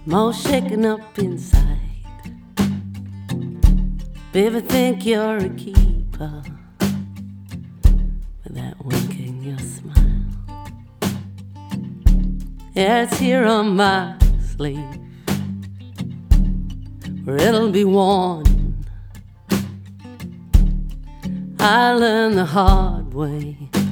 I'm all shaken up inside. Baby, think you're a keeper with that wink in your smile. Yeah, it's here on my sleeve where it'll be worn. I learned the hard way